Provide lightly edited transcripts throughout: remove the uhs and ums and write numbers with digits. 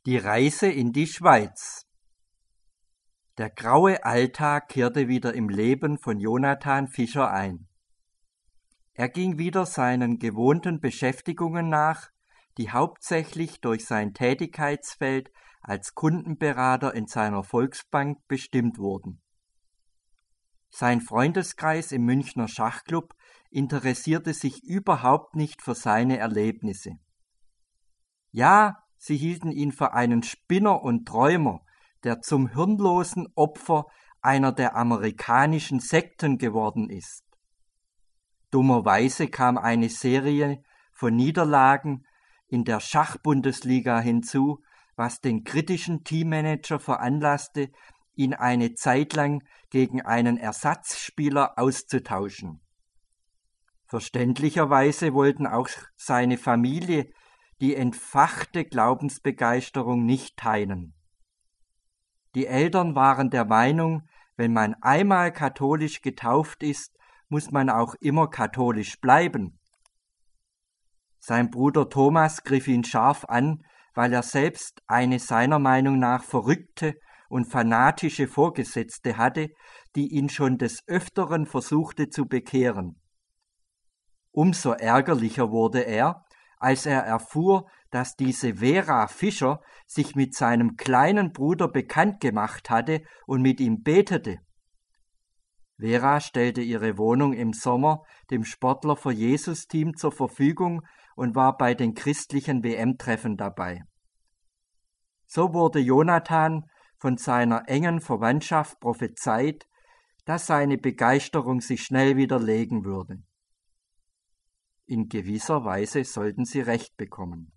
Die Reise in die Schweiz. Der graue Alltag kehrte wieder im Leben von Jonathan Fischer ein. Er ging wieder seinen gewohnten Beschäftigungen nach, die hauptsächlich durch sein Tätigkeitsfeld als Kundenberater in seiner Volksbank bestimmt wurden. Sein Freundeskreis im Münchner Schachclub interessierte sich überhaupt nicht für seine Erlebnisse. Ja, sie hielten ihn für einen Spinner und Träumer, der zum hirnlosen Opfer einer der amerikanischen Sekten geworden ist. Dummerweise kam eine Serie von Niederlagen in der Schachbundesliga hinzu, was den kritischen Teammanager veranlasste, ihn eine Zeit lang gegen einen Ersatzspieler auszutauschen. Verständlicherweise wollten auch seine Familie die entfachte Glaubensbegeisterung nicht teilen. Die Eltern waren der Meinung, wenn man einmal katholisch getauft ist, muss man auch immer katholisch bleiben. Sein Bruder Thomas griff ihn scharf an, weil er selbst eine seiner Meinung nach verrückte und fanatische Vorgesetzte hatte, die ihn schon des Öfteren versuchte zu bekehren. Umso ärgerlicher wurde er, als er erfuhr, dass diese Vera Fischer sich mit seinem kleinen Bruder bekannt gemacht hatte und mit ihm betete. Vera stellte ihre Wohnung im Sommer dem Sportler für Jesus-Team zur Verfügung und war bei den christlichen WM-Treffen dabei. So wurde Jonathan von seiner engen Verwandtschaft prophezeit, dass seine Begeisterung sich schnell wieder legen würde. In gewisser Weise sollten sie recht bekommen.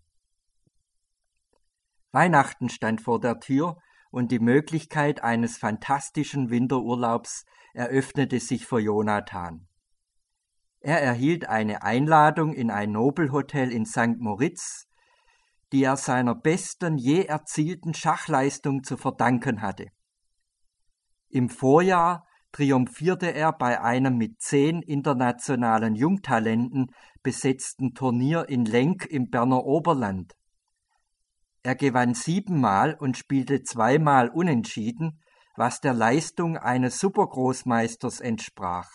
Weihnachten stand vor der Tür und die Möglichkeit eines fantastischen Winterurlaubs eröffnete sich für Jonathan. Er erhielt eine Einladung in ein Nobelhotel in St. Moritz, die er seiner besten je erzielten Schachleistung zu verdanken hatte. Im Vorjahr triumphierte er bei einem mit 10 internationalen Jungtalenten besetzten Turnier in Lenk im Berner Oberland. Er gewann 7-mal und spielte 2-mal unentschieden, was der Leistung eines Supergroßmeisters entsprach.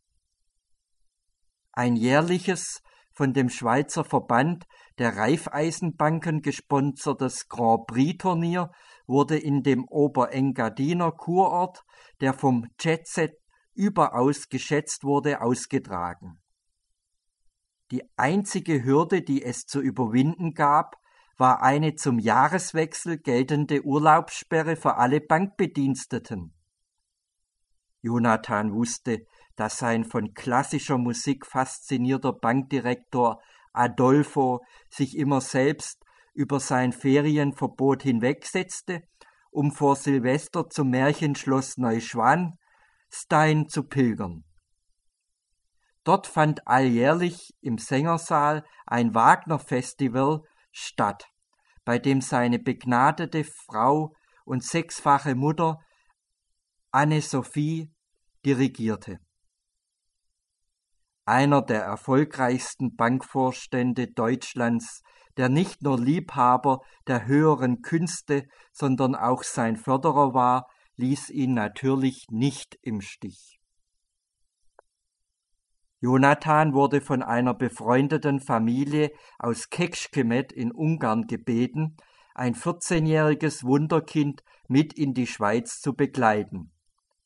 Ein jährliches, von dem Schweizer Verband der Raiffeisenbanken gesponsertes Grand Prix-Turnier wurde in dem Oberengadiner Kurort, der vom Jet-Set überaus geschätzt wurde, ausgetragen. Die einzige Hürde, die es zu überwinden gab, war eine zum Jahreswechsel geltende Urlaubssperre für alle Bankbediensteten. Jonathan wusste, dass sein von klassischer Musik faszinierter Bankdirektor Adolfo sich immer selbst über sein Ferienverbot hinwegsetzte, um vor Silvester zum Märchenschloss Neuschwanstein zu pilgern. Dort fand alljährlich im Sängersaal ein Wagner-Festival statt, bei dem seine begnadete Frau und 6-fache Mutter Anne-Sophie dirigierte. Einer der erfolgreichsten Bankvorstände Deutschlands, der nicht nur Liebhaber der höheren Künste, sondern auch sein Förderer war, ließ ihn natürlich nicht im Stich. Jonathan wurde von einer befreundeten Familie aus Kecskemét in Ungarn gebeten, ein 14-jähriges Wunderkind mit in die Schweiz zu begleiten.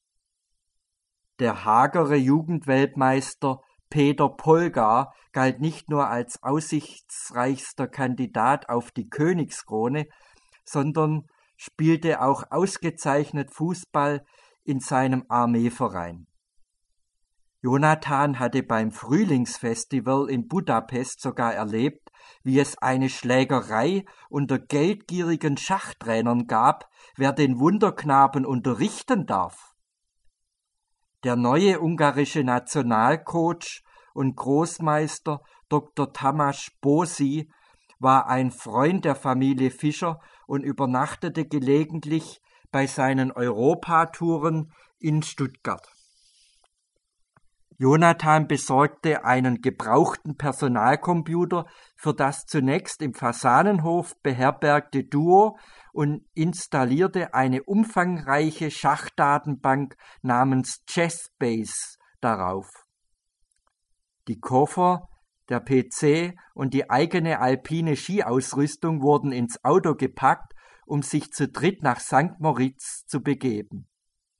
Der hagere Jugendweltmeister Peter Polgar galt nicht nur als aussichtsreichster Kandidat auf die Königskrone, sondern spielte auch ausgezeichnet Fußball in seinem Armeeverein. Jonathan hatte beim Frühlingsfestival in Budapest sogar erlebt, wie es eine Schlägerei unter geldgierigen Schachtrainern gab, wer den Wunderknaben unterrichten darf. Der neue ungarische Nationalcoach und Großmeister Dr. Tamás Bósi war ein Freund der Familie Fischer und übernachtete gelegentlich bei seinen Europatouren in Stuttgart. Jonathan besorgte einen gebrauchten Personalcomputer für das zunächst im Fasanenhof beherbergte Duo und installierte eine umfangreiche Schachdatenbank namens Chessbase darauf. Die Koffer, der PC und die eigene alpine Skiausrüstung wurden ins Auto gepackt, um sich zu dritt nach St. Moritz zu begeben.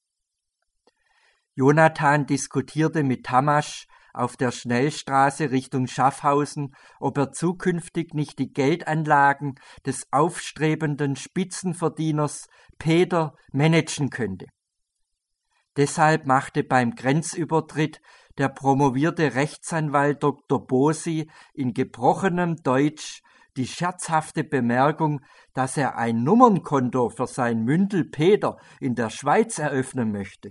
Jonathan diskutierte mit Tamasch auf der Schnellstraße Richtung Schaffhausen, ob er zukünftig nicht die Geldanlagen des aufstrebenden Spitzenverdieners Peter managen könnte. Deshalb machte beim Grenzübertritt der promovierte Rechtsanwalt Dr. Bosi in gebrochenem Deutsch die scherzhafte Bemerkung, dass er ein Nummernkonto für sein Mündel Peter in der Schweiz eröffnen möchte.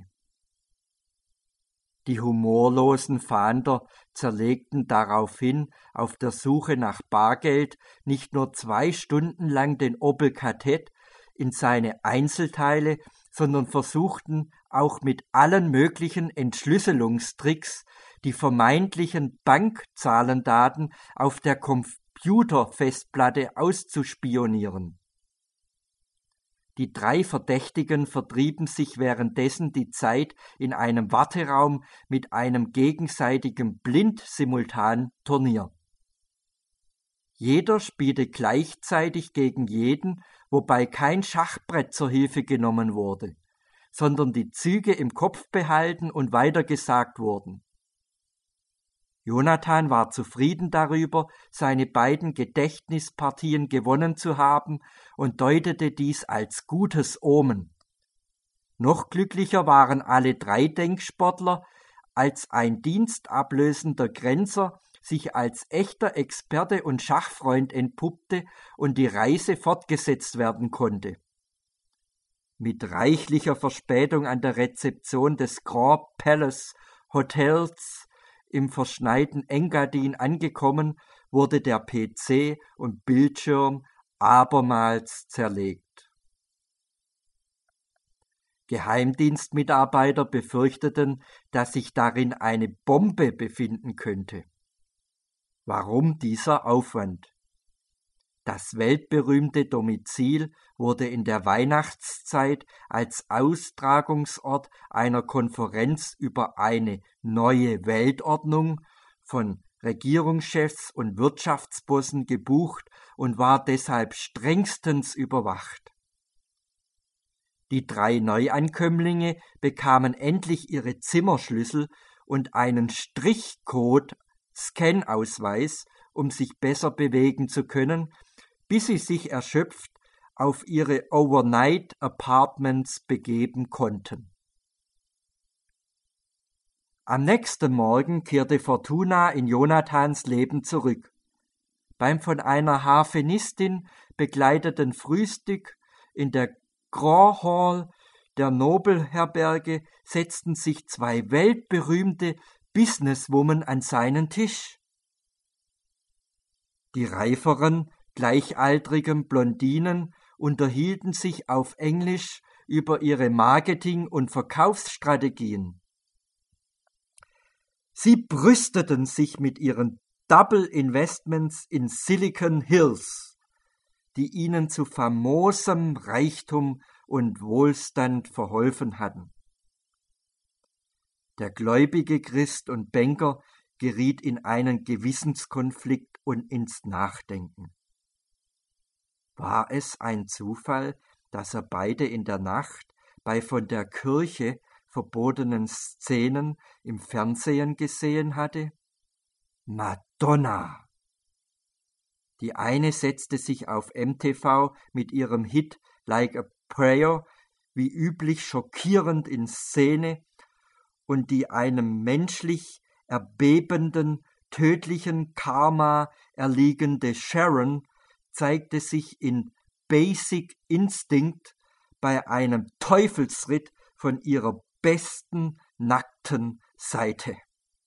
Die humorlosen Fahnder zerlegten daraufhin auf der Suche nach Bargeld nicht nur 2 Stunden lang den Opel Kadett in seine Einzelteile, sondern versuchten auch mit allen möglichen Entschlüsselungstricks die vermeintlichen Bankzahlendaten auf der Computerfestplatte auszuspionieren. Die 3 Verdächtigen vertrieben sich währenddessen die Zeit in einem Warteraum mit einem gegenseitigen Blind-Simultan-Turnier. Jeder spielte gleichzeitig gegen jeden, wobei kein Schachbrett zur Hilfe genommen wurde, sondern die Züge im Kopf behalten und weitergesagt wurden. Jonathan war zufrieden darüber, seine beiden Gedächtnispartien gewonnen zu haben und deutete dies als gutes Omen. Noch glücklicher waren alle 3 Denksportler, als ein dienstablösender Grenzer sich als echter Experte und Schachfreund entpuppte und die Reise fortgesetzt werden konnte. Mit reichlicher Verspätung an der Rezeption des Grand Palace Hotels im verschneiten Engadin angekommen, wurde der PC und Bildschirm abermals zerlegt. Geheimdienstmitarbeiter befürchteten, dass sich darin eine Bombe befinden könnte. Warum dieser Aufwand? Das weltberühmte Domizil wurde in der Weihnachtszeit als Austragungsort einer Konferenz über eine neue Weltordnung von Regierungschefs und Wirtschaftsbossen gebucht und war deshalb strengstens überwacht. Die 3 Neuankömmlinge bekamen endlich ihre Zimmerschlüssel und einen Strichcode-Scan-Ausweis, um sich besser bewegen zu können, bis sie sich erschöpft auf ihre Overnight-Apartments begeben konnten. Am nächsten Morgen kehrte Fortuna in Jonathans Leben zurück. Beim von einer Harfenistin begleiteten Frühstück in der Grand Hall der Nobelherberge setzten sich 2 weltberühmte Businesswomen an seinen Tisch. Die reiferen, gleichaltrigen Blondinen unterhielten sich auf Englisch über ihre Marketing- und Verkaufsstrategien. Sie brüsteten sich mit ihren Double Investments in Silicon Hills, die ihnen zu famosem Reichtum und Wohlstand verholfen hatten. Der gläubige Christ und Banker geriet in einen Gewissenskonflikt und ins Nachdenken. War es ein Zufall, dass er beide in der Nacht bei von der Kirche verbotenen Szenen im Fernsehen gesehen hatte? Madonna! Die eine setzte sich auf MTV mit ihrem Hit Like a Prayer wie üblich schockierend in Szene und die einem menschlich erbebenden, tödlichen Karma erliegende Sharon zeigte sich in Basic Instinct bei einem Teufelsritt von ihrer besten nackten Seite.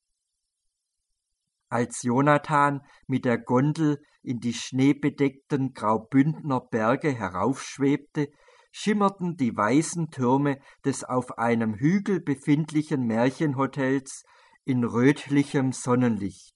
Als Jonathan mit der Gondel in die schneebedeckten Graubündner Berge heraufschwebte, schimmerten die weißen Türme des auf einem Hügel befindlichen Märchenhotels in rötlichem Sonnenlicht.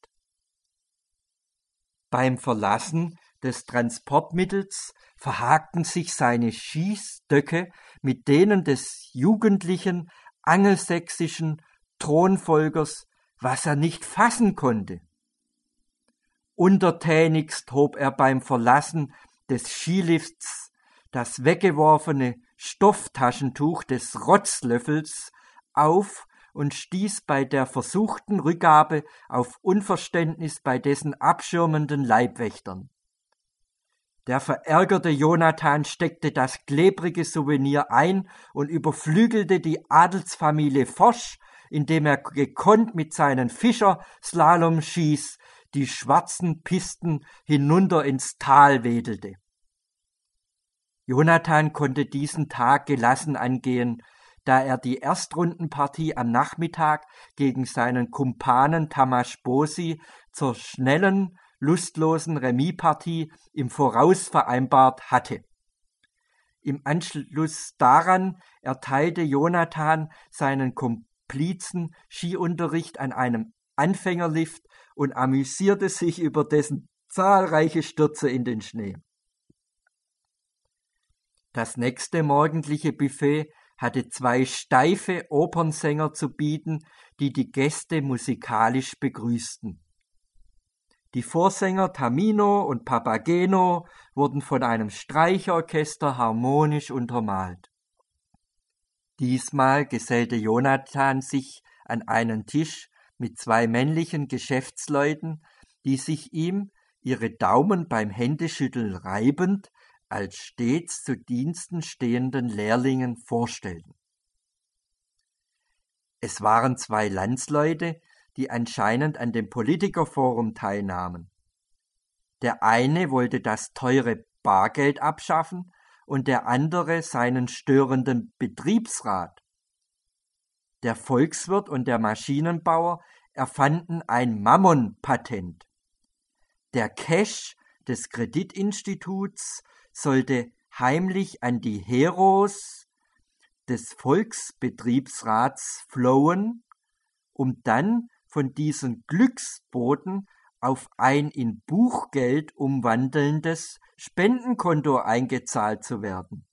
Beim Verlassen des Transportmittels verhakten sich seine Schießstöcke mit denen des jugendlichen angelsächsischen Thronfolgers, was er nicht fassen konnte. Untertänigst hob er beim Verlassen des Skilifts das weggeworfene Stofftaschentuch des Rotzlöffels auf und stieß bei der versuchten Rückgabe auf Unverständnis bei dessen abschirmenden Leibwächtern. Der verärgerte Jonathan steckte das klebrige Souvenir ein und überflügelte die Adelsfamilie Forsch, indem er gekonnt mit seinen Fischer-Slalomskis die schwarzen Pisten hinunter ins Tal wedelte. Jonathan konnte diesen Tag gelassen angehen, da er die Erstrundenpartie am Nachmittag gegen seinen Kumpanen Tamas Bosi zur schnellen, lustlosen Remispartie im Voraus vereinbart hatte. Im Anschluss daran erteilte Jonathan seinen Komplizen Skiunterricht an einem Anfängerlift und amüsierte sich über dessen zahlreiche Stürze in den Schnee. Das nächste morgendliche Buffet hatte 2 steife Opernsänger zu bieten, die die Gäste musikalisch begrüßten. Die Vorsänger Tamino und Papageno wurden von einem Streichorchester harmonisch untermalt. Diesmal gesellte Jonathan sich an einen Tisch mit 2 männlichen Geschäftsleuten, die sich ihm, ihre Daumen beim Händeschütteln reibend, als stets zu Diensten stehenden Lehrlingen vorstellten. Es waren 2 Landsleute, die anscheinend an dem Politikerforum teilnahmen. Der eine wollte das teure Bargeld abschaffen und der andere seinen störenden Betriebsrat. Der Volkswirt und der Maschinenbauer erfanden ein Mammon-Patent. Der Cash des Kreditinstituts sollte heimlich an die Heros des Volksbetriebsrats flowen, um dann von diesen Glücksboten auf ein in Buchgeld umwandelndes Spendenkonto eingezahlt zu werden.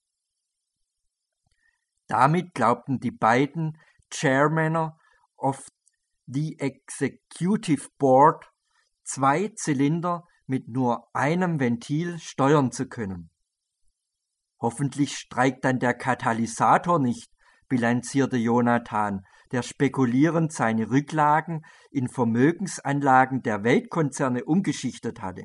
Damit glaubten die beiden Chairmänner of the Executive Board 2 Zylinder mit nur einem Ventil steuern zu können. Hoffentlich streikt dann der Katalysator nicht, bilanzierte Jonathan, der spekulierend seine Rücklagen in Vermögensanlagen der Weltkonzerne umgeschichtet hatte.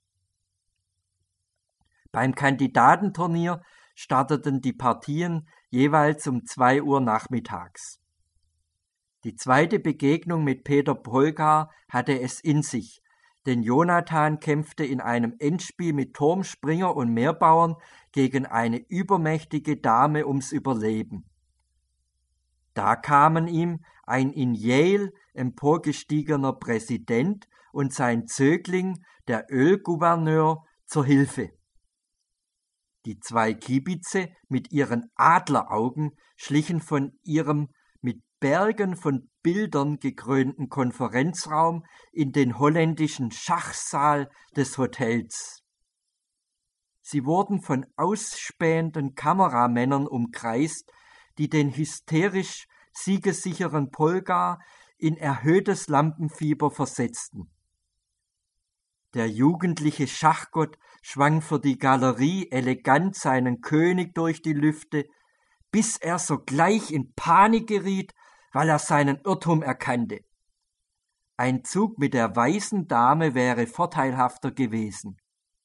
Beim Kandidatenturnier starteten die Partien jeweils um 2 Uhr nachmittags. Die zweite Begegnung mit Peter Polgar hatte es in sich, denn Jonathan kämpfte in einem Endspiel mit Turmspringer und Meerbauern gegen eine übermächtige Dame ums Überleben. Da kamen ihm ein in Yale emporgestiegener Präsident und sein Zögling, der Ölgouverneur, zur Hilfe. Die 2 Kiebitze mit ihren Adleraugen schlichen von ihrem mit Bergen von Bildern gekrönten Konferenzraum in den holländischen Schachsaal des Hotels. Sie wurden von ausspähenden Kameramännern umkreist, die den hysterisch siegessicheren Polgar in erhöhtes Lampenfieber versetzten. Der jugendliche Schachgott schwang für die Galerie elegant seinen König durch die Lüfte, bis er sogleich in Panik geriet, weil er seinen Irrtum erkannte. Ein Zug mit der weißen Dame wäre vorteilhafter gewesen.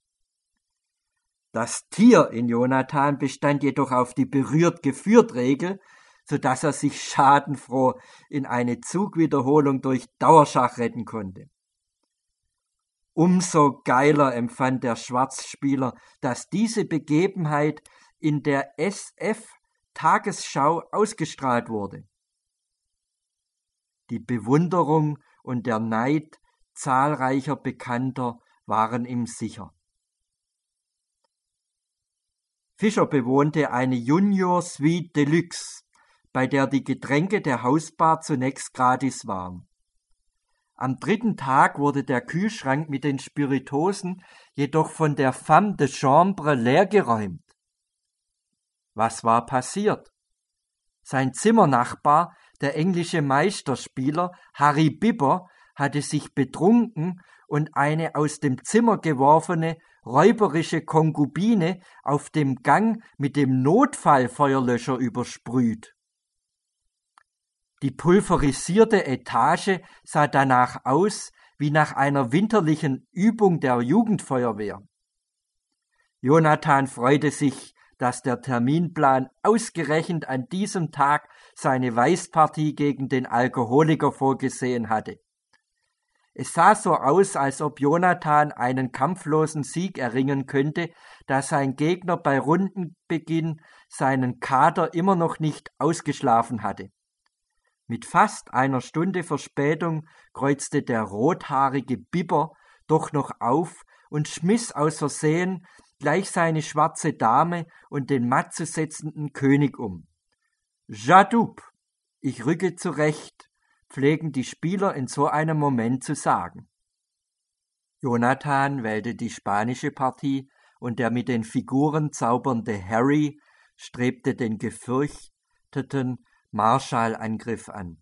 Das Tier in Jonathan bestand jedoch auf die Berührt-Geführt-Regel, so dass er sich schadenfroh in eine Zugwiederholung durch Dauerschach retten konnte. Umso geiler empfand der Schwarzspieler, dass diese Begebenheit in der SF-Tagesschau ausgestrahlt wurde. Die Bewunderung und der Neid zahlreicher Bekannter waren ihm sicher. Fischer bewohnte eine Junior Suite Deluxe, bei der die Getränke der Hausbar zunächst gratis waren. Am 3. Tag wurde der Kühlschrank mit den Spirituosen jedoch von der Femme de Chambre leergeräumt. Was war passiert? Sein Zimmernachbar, der englische Meisterspieler Harry Bibber, hatte sich betrunken und eine aus dem Zimmer geworfene räuberische Konkubine auf dem Gang mit dem Notfallfeuerlöscher übersprüht. Die pulverisierte Etage sah danach aus wie nach einer winterlichen Übung der Jugendfeuerwehr. Jonathan freute sich, dass der Terminplan ausgerechnet an diesem Tag seine Weißpartie gegen den Alkoholiker vorgesehen hatte. Es sah so aus, als ob Jonathan einen kampflosen Sieg erringen könnte, da sein Gegner bei Rundenbeginn seinen Kater immer noch nicht ausgeschlafen hatte. Mit fast einer Stunde Verspätung kreuzte der rothaarige Bibber doch noch auf und schmiss aus Versehen gleich seine schwarze Dame und den matt zu setzenden König um. J'adoube, ich rücke zurecht, pflegen die Spieler in so einem Moment zu sagen. Jonathan wählte die spanische Partie und der mit den Figuren zaubernde Harry strebte den gefürchteten Marschallangriff an.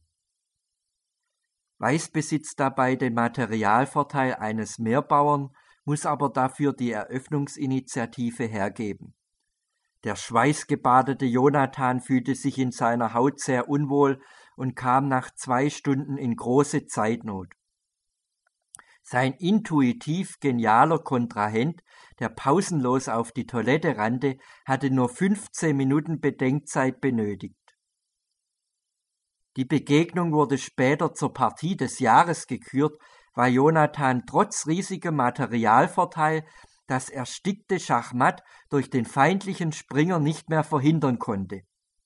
Weiß besitzt dabei den Materialvorteil eines Meerbauern, muss aber dafür die Eröffnungsinitiative hergeben. Der schweißgebadete Jonathan fühlte sich in seiner Haut sehr unwohl und kam nach 2 Stunden in große Zeitnot. Sein intuitiv genialer Kontrahent, der pausenlos auf die Toilette rannte, hatte nur 15 Minuten Bedenkzeit benötigt. Die Begegnung wurde später zur Partie des Jahres gekürt, weil Jonathan trotz riesigem Materialvorteil das erstickte Schachmatt durch den feindlichen Springer nicht mehr verhindern konnte.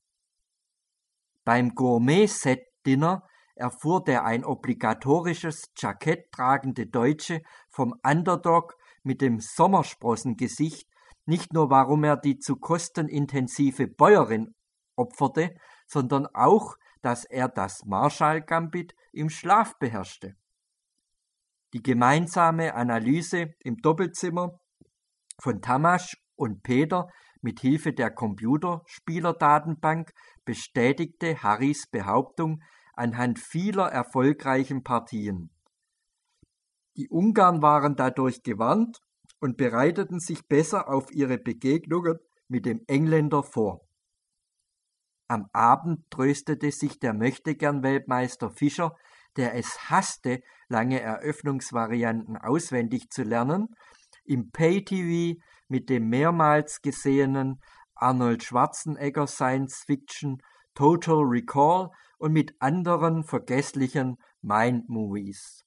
Beim Gourmet-Set-Dinner erfuhr der ein obligatorisches Jackett tragende Deutsche vom Underdog mit dem Sommersprossengesicht nicht nur, warum er die zu kostenintensive Bäuerin opferte, sondern auch, dass er das Marschall-Gambit im Schlaf beherrschte. Die gemeinsame Analyse im Doppelzimmer von Tamas und Peter mit Hilfe der Computerspielerdatenbank bestätigte Harrys Behauptung anhand vieler erfolgreichen Partien. Die Ungarn waren dadurch gewarnt und bereiteten sich besser auf ihre Begegnungen mit dem Engländer vor. Am Abend tröstete sich der Möchtegern-Weltmeister Fischer, der es hasste, lange Eröffnungsvarianten auswendig zu lernen, im Pay-TV mit dem mehrmals gesehenen Arnold Schwarzenegger Science-Fiction Total Recall und mit anderen vergesslichen Mind-Movies.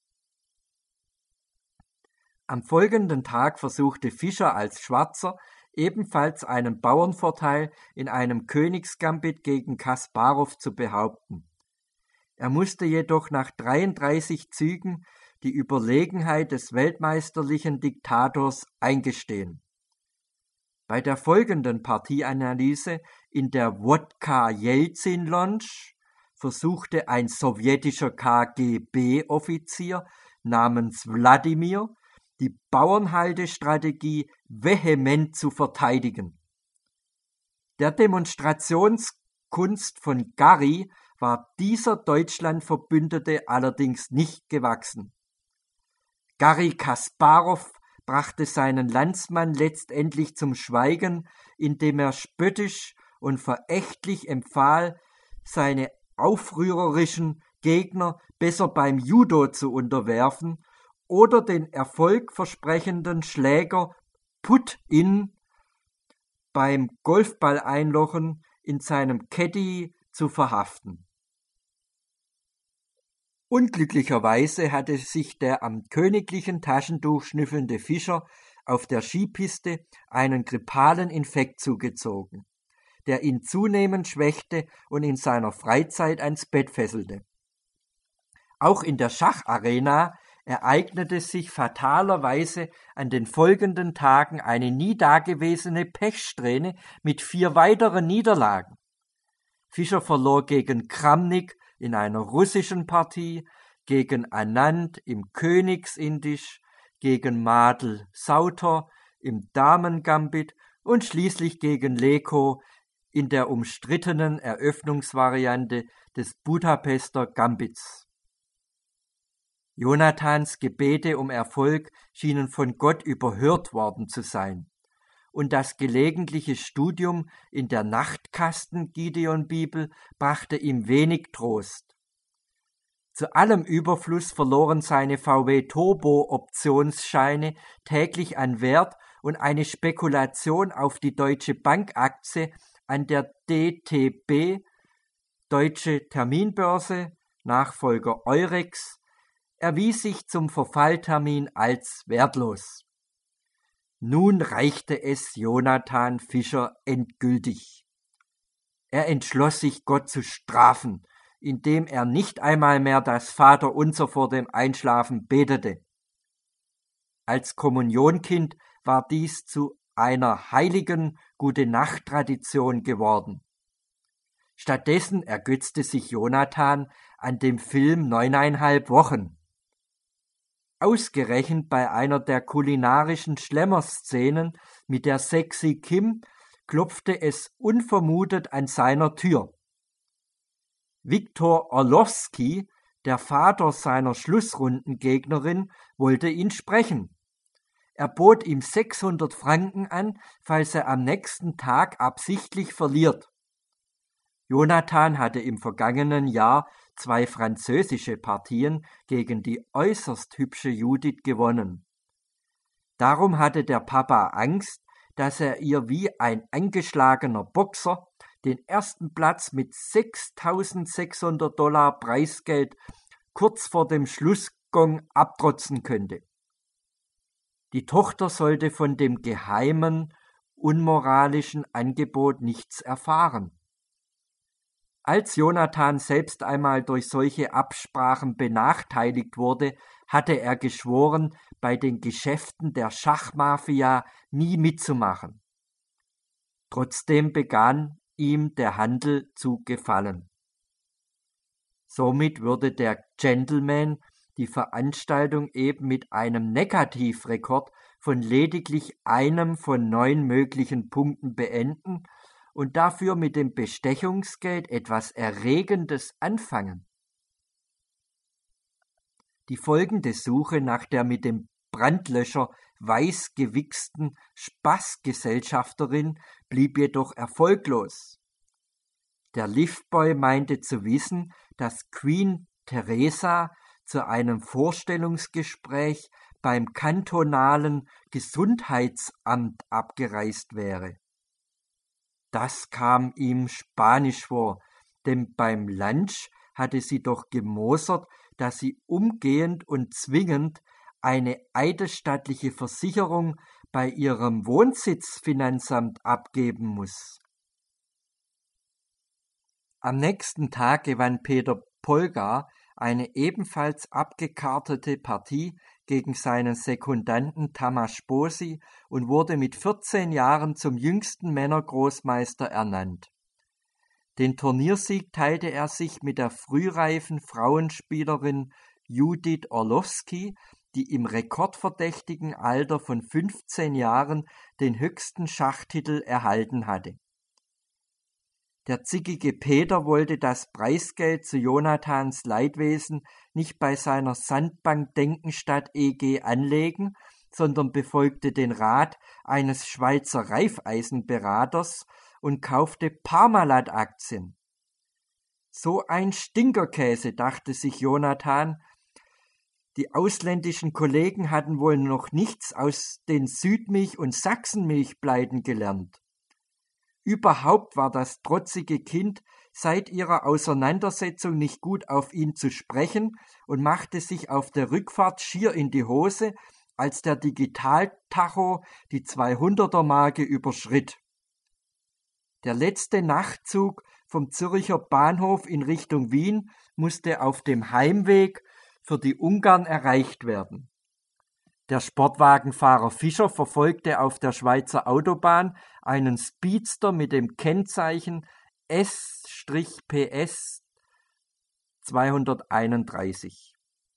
Am folgenden Tag versuchte Fischer als Schwarzer ebenfalls einen Bauernvorteil in einem Königsgambit gegen Kasparow zu behaupten. Er musste jedoch nach 33 Zügen die Überlegenheit des weltmeisterlichen Diktators eingestehen. Bei der folgenden Partieanalyse in der Wodka-Jelzin-Lounge versuchte ein sowjetischer KGB-Offizier namens Wladimir die Bauernhaltestrategie vehement zu verteidigen. Der Demonstrationskunst von Garry war dieser Deutschlandverbündete allerdings nicht gewachsen. Garry Kasparow brachte seinen Landsmann letztendlich zum Schweigen, indem er spöttisch und verächtlich empfahl, seine aufrührerischen Gegner besser beim Judo zu unterwerfen oder den erfolgversprechenden Schläger Put-In beim Golfball-Einlochen in seinem Caddy zu verhaften. Unglücklicherweise hatte sich der am königlichen Taschentuch schnüffelnde Fischer auf der Skipiste einen grippalen Infekt zugezogen, der ihn zunehmend schwächte und in seiner Freizeit ans Bett fesselte. Auch in der Schacharena ereignete sich fatalerweise an den folgenden Tagen eine nie dagewesene Pechsträhne mit 4 weiteren Niederlagen. Fischer verlor gegen Kramnik in einer russischen Partie, gegen Anand im Königsindisch, gegen Madl Sauter im Damengambit und schließlich gegen Leko in der umstrittenen Eröffnungsvariante des Budapester Gambits. Jonathans Gebete um Erfolg schienen von Gott überhört worden zu sein, und das gelegentliche Studium in der Nachtkasten-Gideon-Bibel brachte ihm wenig Trost. Zu allem Überfluss verloren seine VW-Turbo-Optionsscheine täglich an Wert und eine Spekulation auf die Deutsche Bankaktie an der DTB, Deutsche Terminbörse, Nachfolger Eurex, erwies sich zum Verfalltermin als wertlos. Nun reichte es Jonathan Fischer endgültig. Er entschloss sich, Gott zu strafen, indem er nicht einmal mehr das Vaterunser vor dem Einschlafen betete. Als Kommunionkind war dies zu einer heiligen Gute-Nacht-Tradition geworden. Stattdessen ergötzte sich Jonathan an dem Film 9,5 Wochen. Ausgerechnet bei einer der kulinarischen Schlemmerszenen mit der sexy Kim klopfte es unvermutet an seiner Tür. Viktor Orlowski, der Vater seiner Schlussrundengegnerin, wollte ihn sprechen. Er bot ihm 600 Franken an, falls er am nächsten Tag absichtlich verliert. Jonathan hatte im vergangenen Jahr 2 französische Partien gegen die äußerst hübsche Judith gewonnen. Darum hatte der Papa Angst, dass er ihr wie ein angeschlagener Boxer den ersten Platz mit $6.600 Preisgeld kurz vor dem Schlussgong abtrotzen könnte. Die Tochter sollte von dem geheimen, unmoralischen Angebot nichts erfahren. Als Jonathan selbst einmal durch solche Absprachen benachteiligt wurde, hatte er geschworen, bei den Geschäften der Schachmafia nie mitzumachen. Trotzdem begann ihm der Handel zu gefallen. Somit würde der Gentleman die Veranstaltung eben mit einem Negativrekord von lediglich einem von 9 möglichen Punkten beenden und dafür mit dem Bestechungsgeld etwas Erregendes anfangen. Die folgende Suche nach der mit dem Brandlöscher weiß gewichsten Spaßgesellschafterin blieb jedoch erfolglos. Der Liftboy meinte zu wissen, dass Queen Teresa zu einem Vorstellungsgespräch beim kantonalen Gesundheitsamt abgereist wäre. Das kam ihm spanisch vor, denn beim Lunch hatte sie doch gemosert, dass sie umgehend und zwingend eine eidesstattliche Versicherung bei ihrem Wohnsitzfinanzamt abgeben muss. Am nächsten Tag gewann Peter Polgar eine ebenfalls abgekartete Partie gegen seinen Sekundanten Tamas Bosi und wurde mit 14 Jahren zum jüngsten Männergroßmeister ernannt. Den Turniersieg teilte er sich mit der frühreifen Frauenspielerin Judith Orlowski, die im rekordverdächtigen Alter von 15 Jahren den höchsten Schachtitel erhalten hatte. Der zickige Peter wollte das Preisgeld zu Jonathans Leidwesen nicht bei seiner Sandbank Denkenstadt EG anlegen, sondern befolgte den Rat eines Schweizer Reifeisenberaters und kaufte Parmalat-Aktien. So ein Stinkerkäse, dachte sich Jonathan. Die ausländischen Kollegen hatten wohl noch nichts aus den Südmilch- und Sachsenmilchpleiten gelernt. Überhaupt war das trotzige Kind seit ihrer Auseinandersetzung nicht gut auf ihn zu sprechen und machte sich auf der Rückfahrt schier in die Hose, als der Digitaltacho die 200er-Marke überschritt. Der letzte Nachtzug vom Zürcher Bahnhof in Richtung Wien musste auf dem Heimweg für die Ungarn erreicht werden. Der Sportwagenfahrer Fischer verfolgte auf der Schweizer Autobahn einen Speedster mit dem Kennzeichen S-PS 231.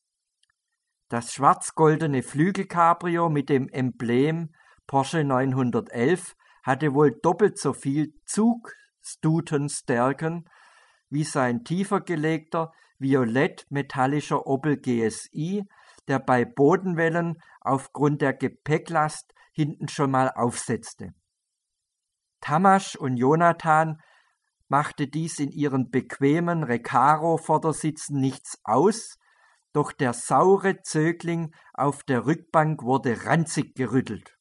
Das schwarz-goldene Flügelcabrio mit dem Emblem Porsche 911 hatte wohl doppelt so viel Zugstutenstärken wie sein tiefer gelegter, violett-metallischer Opel GSI, der bei Bodenwellen aufgrund der Gepäcklast hinten schon mal aufsetzte. Tamas und Jonathan machte dies in ihren bequemen Recaro-Vordersitzen nichts aus, doch der saure Zögling auf der Rückbank wurde ranzig gerüttelt.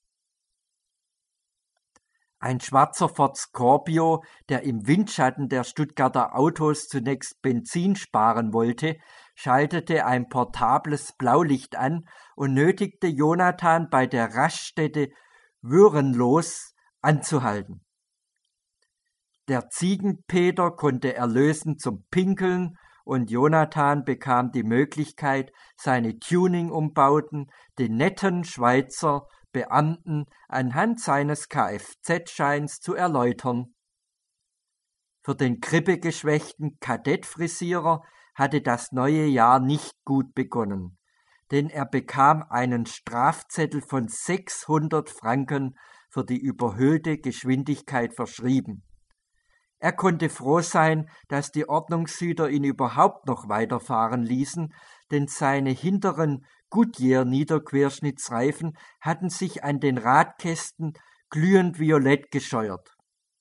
Ein schwarzer Ford Scorpio, der im Windschatten der Stuttgarter Autos zunächst Benzin sparen wollte, schaltete ein portables Blaulicht an und nötigte Jonathan bei der Raststätte Würenlos anzuhalten. Der Ziegenpeter konnte erlösen zum Pinkeln und Jonathan bekam die Möglichkeit, seine Tuning-Umbauten den netten Schweizer Beamten anhand seines Kfz-Scheins zu erläutern. Für den grippegeschwächten Kadettfrisierer hatte das neue Jahr nicht gut begonnen, denn er bekam einen Strafzettel von 600 Franken für die überhöhte Geschwindigkeit verschrieben. Er konnte froh sein, dass die Ordnungshüter ihn überhaupt noch weiterfahren ließen, denn seine hinteren Goodyear-Niederquerschnittsreifen hatten sich an den Radkästen glühend violett gescheuert.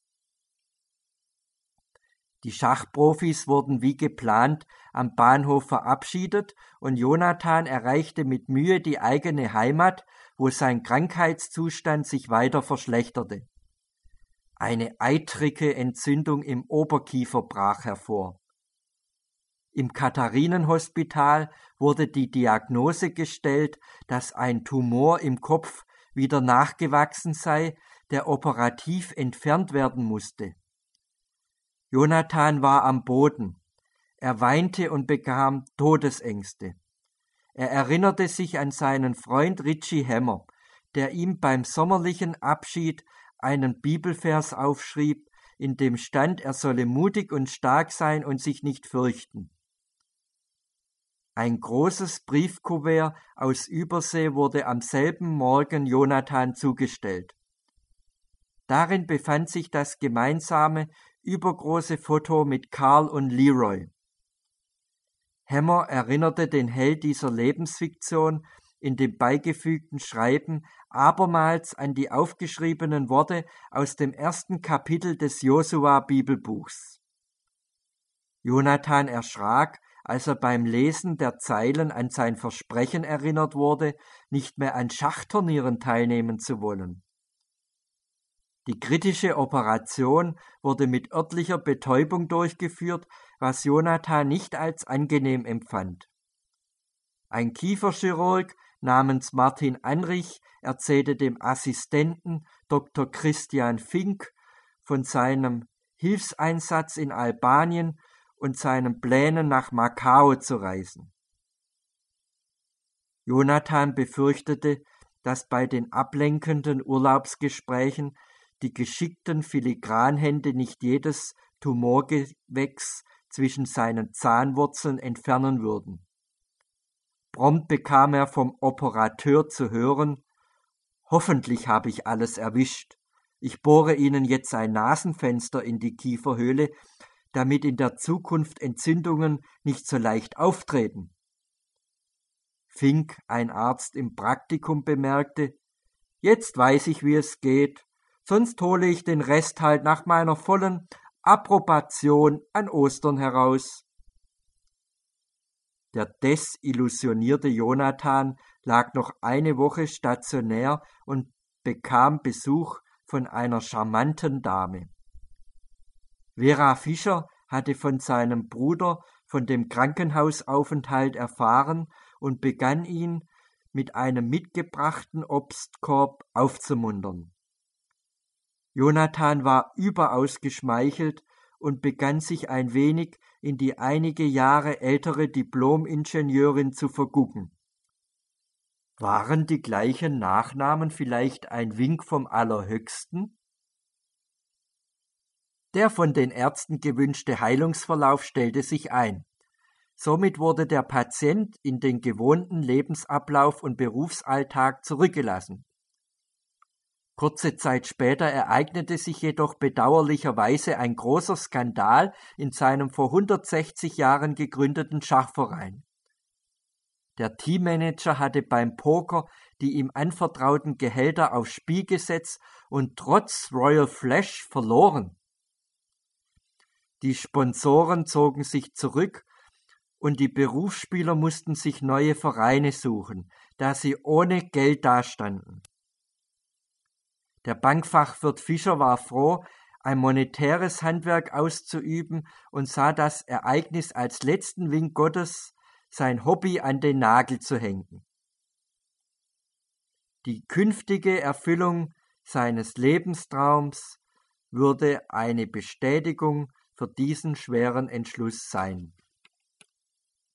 Die Schachprofis wurden wie geplant am Bahnhof verabschiedet und Jonathan erreichte mit Mühe die eigene Heimat, wo sein Krankheitszustand sich weiter verschlechterte. Eine eitrige Entzündung im Oberkiefer brach hervor. Im Katharinenhospital wurde die Diagnose gestellt, dass ein Tumor im Kopf wieder nachgewachsen sei, der operativ entfernt werden musste. Jonathan war am Boden. Er weinte und bekam Todesängste. Er erinnerte sich an seinen Freund Richie Hammer, der ihm beim sommerlichen Abschied einen Bibelvers aufschrieb, in dem stand, er solle mutig und stark sein und sich nicht fürchten. Ein großes Briefkuvert aus Übersee wurde am selben Morgen Jonathan zugestellt. Darin befand sich das gemeinsame, übergroße Foto mit Carl und Leroy. Hammer erinnerte den Held dieser Lebensfiktion in dem beigefügten Schreiben abermals an die aufgeschriebenen Worte aus dem ersten Kapitel des Josua-Bibelbuchs. Jonathan erschrak, als er beim Lesen der Zeilen an sein Versprechen erinnert wurde, nicht mehr an Schachturnieren teilnehmen zu wollen. Die kritische Operation wurde mit örtlicher Betäubung durchgeführt, was Jonathan nicht als angenehm empfand. Ein Kieferchirurg namens Martin Anrich erzählte dem Assistenten Dr. Christian Fink von seinem Hilfseinsatz in Albanien und seinen Plänen nach Macau zu reisen. Jonathan befürchtete, dass bei den ablenkenden Urlaubsgesprächen die geschickten Filigranhände nicht jedes Tumorgewächs zwischen seinen Zahnwurzeln entfernen würden. Prompt bekam er vom Operateur zu hören: »Hoffentlich habe ich alles erwischt. Ich bohre Ihnen jetzt ein Nasenfenster in die Kieferhöhle, damit in der Zukunft Entzündungen nicht so leicht auftreten.« Fink, ein Arzt im Praktikum, bemerkte: »Jetzt weiß ich, wie es geht. Sonst hole ich den Rest halt nach meiner vollen Approbation an Ostern heraus.« Der desillusionierte Jonathan lag noch eine Woche stationär und bekam Besuch von einer charmanten Dame. Vera Fischer hatte von seinem Bruder von dem Krankenhausaufenthalt erfahren und begann ihn mit einem mitgebrachten Obstkorb aufzumuntern. Jonathan war überaus geschmeichelt und begann sich ein wenig in die einige Jahre ältere Diplom-Ingenieurin zu vergucken. Waren die gleichen Nachnamen vielleicht ein Wink vom Allerhöchsten? Der von den Ärzten gewünschte Heilungsverlauf stellte sich ein. Somit wurde der Patient in den gewohnten Lebensablauf und Berufsalltag zurückgelassen. Kurze Zeit später ereignete sich jedoch bedauerlicherweise ein großer Skandal in seinem vor 160 Jahren gegründeten Schachverein. Der Teammanager hatte beim Poker die ihm anvertrauten Gehälter aufs Spiel gesetzt und trotz Royal Flush verloren. Die Sponsoren zogen sich zurück und die Berufsspieler mussten sich neue Vereine suchen, da sie ohne Geld dastanden. Der Bankfachwirt Fischer war froh, ein monetäres Handwerk auszuüben und sah das Ereignis als letzten Wink Gottes, sein Hobby an den Nagel zu hängen. Die künftige Erfüllung seines Lebenstraums würde eine Bestätigung für diesen schweren Entschluss sein.